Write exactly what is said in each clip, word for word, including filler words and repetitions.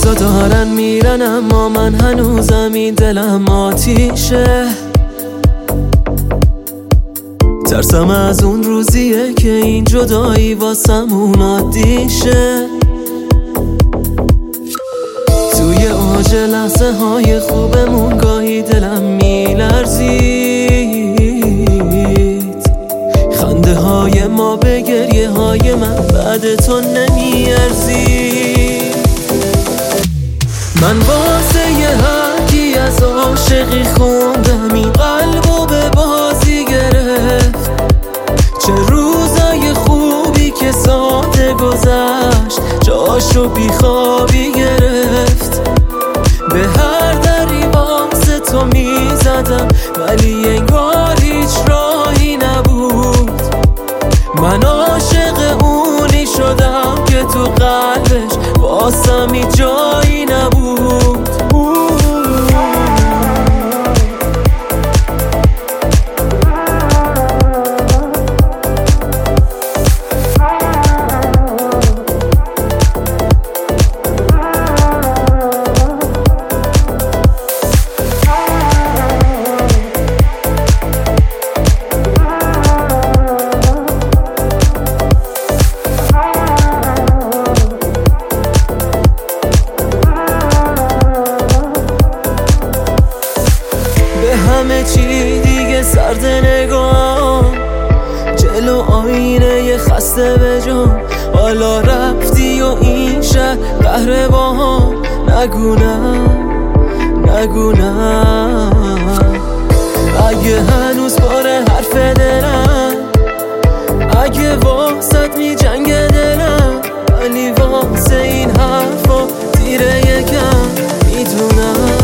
روزا دارن میرن اما من هنوزم این دلم آتیشه. ترسم از اون روزیه که این جدایی واسمون عادیشه. توی اوج لحظه های خوبمون گاهی دلم میلرزید. خنده های ما به گریه های من بعد تو نمیارزید. من واسه یه هرکی از عاشقی خوندم این قلبو به بازی گرفت. چه روزای خوبی که ساده گذشت جاشو بیخوابی گرفت. به هر دری واسه تو میزدم ولی انگار هیچ راهی نبود. من عاشق اونی شدم که تو قلبش واسم هیچ جایی نبود. همه چی دیگه سرد نگاه، جلو آینه یه خسته به جان. حالا رفتی و این شهر قهر با هم. نگو نه نگو نه، اگه هنوز پاره حرف دلم، اگه واسط می جنگ دلم، ولی واسه این حرفا تیره یکم. میدونم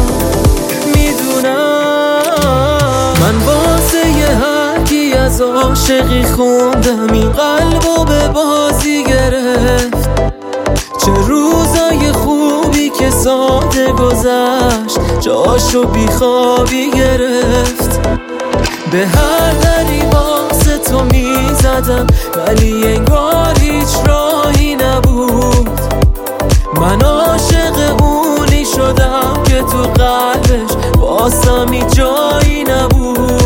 من واسه یه هرکی از عاشقی خوندم این قلبو به بازی گرفت. چه روزای خوبی که ساده گذشت جاشو بیخوابی گرفت. به هر دری واسه تو میزدم ولی انگار هیچ راهی نبود. من عاشق اونی شدم که تو قلبش واسم هیچ جایی نبود.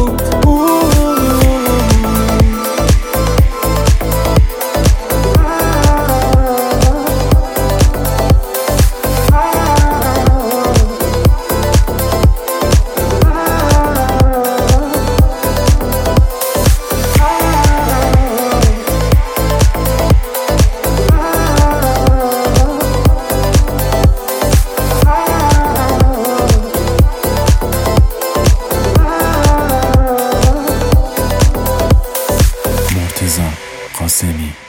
مرتضی قاسمی